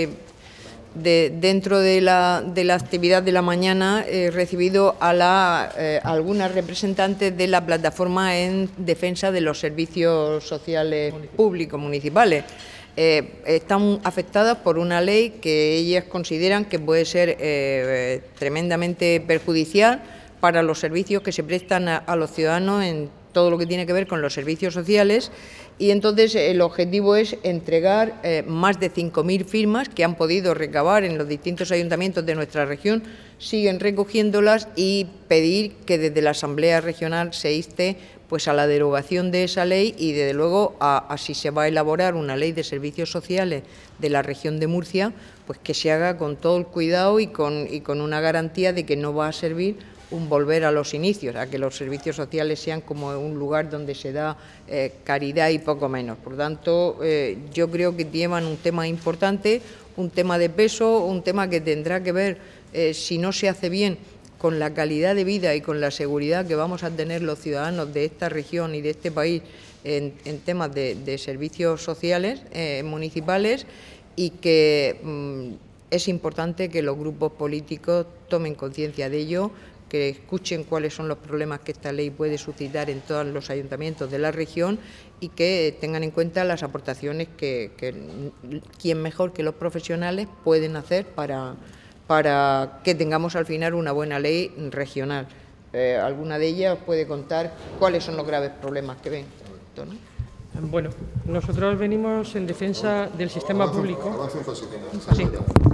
dentro de la actividad de la mañana he recibido a algunas representantes de la plataforma en defensa de los servicios sociales públicos municipales. Están afectadas por una ley que ellas consideran que puede ser tremendamente perjudicial para los servicios que se prestan a los ciudadanos en todo lo que tiene que ver con los servicios sociales, y entonces el objetivo es entregar más de 5.000 firmas que han podido recabar en los distintos ayuntamientos de nuestra región, siguen recogiéndolas, y pedir que desde la Asamblea Regional se inste pues a la derogación de esa ley y desde luego a si se va a elaborar una ley de servicios sociales de la región de Murcia, pues que se haga con todo el cuidado y con una garantía de que no va a servir un volver a los inicios, a que los servicios sociales sean como un lugar donde se da caridad y poco menos. Por tanto, yo creo que llevan un tema importante, un tema de peso, un tema que tendrá que ver, si no se hace bien, con la calidad de vida y con la seguridad que vamos a tener los ciudadanos de esta región y de este país en temas de servicios sociales municipales, y que es importante que los grupos políticos tomen conciencia de ello, que escuchen cuáles son los problemas que esta ley puede suscitar en todos los ayuntamientos de la región y que tengan en cuenta las aportaciones que quien mejor que los profesionales pueden hacer para que tengamos al final una buena ley regional. Alguna de ellas puede contar cuáles son los graves problemas que ven. ¿No? Bueno, nosotros venimos en defensa del sistema público. Sí.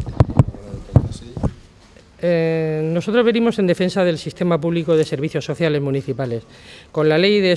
Nosotros venimos en defensa del sistema público de servicios sociales municipales. Con la ley de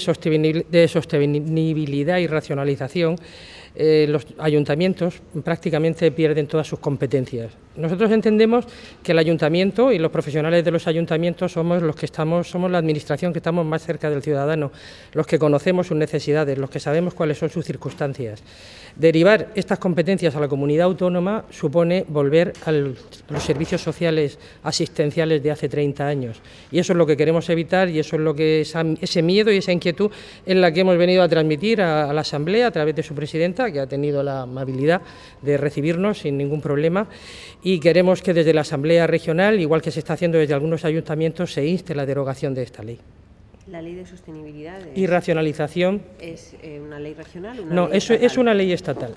sostenibilidad y racionalización, los ayuntamientos prácticamente pierden todas sus competencias. Nosotros entendemos que el ayuntamiento y los profesionales de los ayuntamientos somos la administración que estamos más cerca del ciudadano, los que conocemos sus necesidades, los que sabemos cuáles son sus circunstancias. Derivar estas competencias a la comunidad autónoma supone volver a los servicios sociales asistenciales de hace 30 años. Y eso es lo que queremos evitar, y eso es lo que ese miedo y esa inquietud es la que hemos venido a transmitir a la Asamblea a través de su presidenta, que ha tenido la amabilidad de recibirnos sin ningún problema, y queremos que desde la Asamblea Regional, igual que se está haciendo desde algunos ayuntamientos, se inste la derogación de esta ley. ¿La ley de sostenibilidad y racionalización es una ley regional? Es una ley estatal,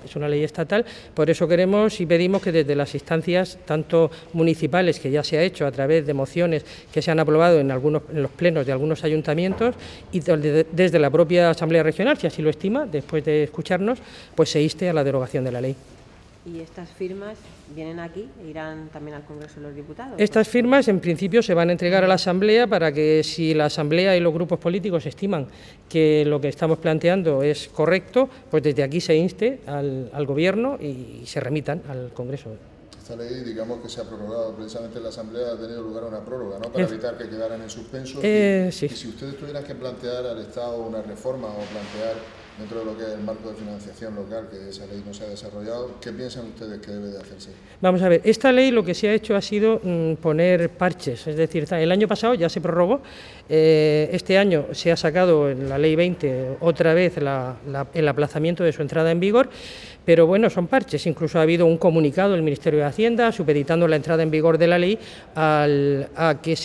por eso queremos y pedimos que desde las instancias, tanto municipales, que ya se ha hecho a través de mociones que se han aprobado en los plenos de algunos ayuntamientos, y desde la propia Asamblea Regional, si así lo estima, después de escucharnos, pues se inste a la derogación de la ley. ¿Y estas firmas vienen aquí e irán también al Congreso de los Diputados? Estas firmas, en principio, se van a entregar a la Asamblea para que, si la Asamblea y los grupos políticos estiman que lo que estamos planteando es correcto, pues desde aquí se inste al Gobierno y se remitan al Congreso. Esta ley, digamos que se ha prorrogado, precisamente en la Asamblea ha tenido lugar una prórroga, ¿no?, para evitar que quedaran en suspenso. Sí. Y si ustedes tuvieran que plantear al Estado una reforma o plantear dentro de lo que es el marco de financiación local, que esa ley no se ha desarrollado, ¿qué piensan ustedes que debe de hacerse? Vamos a ver, esta ley lo que se ha hecho ha sido poner parches, es decir, el año pasado ya se prorrogó, este año se ha sacado en la Ley 20 otra vez el aplazamiento de su entrada en vigor, pero bueno, son parches. Incluso ha habido un comunicado del Ministerio de Hacienda supeditando la entrada en vigor de la ley a que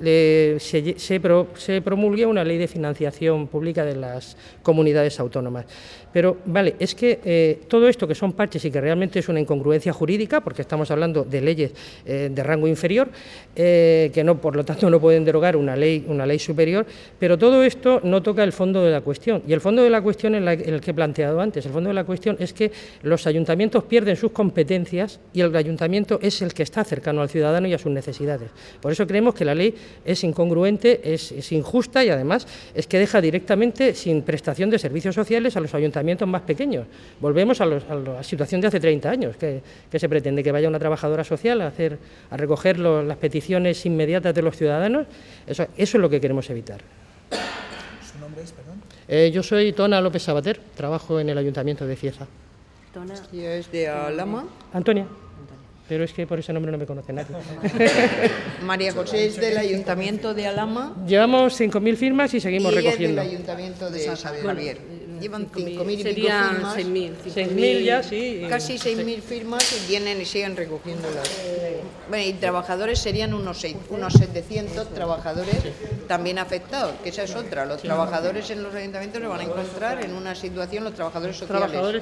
se promulgue una ley de financiación pública de las comunidades autónomas. Pero vale, es que todo esto que son parches y que realmente es una incongruencia jurídica, porque estamos hablando de leyes de rango inferior, que no, por lo tanto no pueden derogar una ley superior, pero todo esto no toca el fondo de la cuestión. Y el fondo de la cuestión es el que he planteado antes. El fondo de la cuestión es que los ayuntamientos pierden sus competencias y el ayuntamiento es el que está cercano al ciudadano y a sus necesidades. Por eso creemos que la ley es incongruente, es injusta, y además es que deja directamente sin prestación de servicios sociales a los ayuntamientos más pequeños. Volvemos a la situación de hace 30 años, que se pretende que vaya una trabajadora social a recoger las peticiones inmediatas de los ciudadanos. Eso es lo que queremos evitar. ¿Su nombre es, perdón? Yo soy Tona López Sabater, trabajo en el Ayuntamiento de Cieza. Tona. ¿Y es de Alhama? Antonia. Pero es que por ese nombre no me conoce nadie. María José es del Ayuntamiento de Alhama. Llevamos 5.000 firmas y seguimos recogiendo. Y es del Ayuntamiento de San Javier. llevan 5.000 y pico Serían firmas. 6.000 ya, sí. Casi 6.000 firmas y vienen y siguen recogiéndolas. Bueno, y trabajadores serían unos 700 trabajadores también afectados, que esa es otra. Los trabajadores en los ayuntamientos se van a encontrar en una situación, los trabajadores sociales. Trabajadores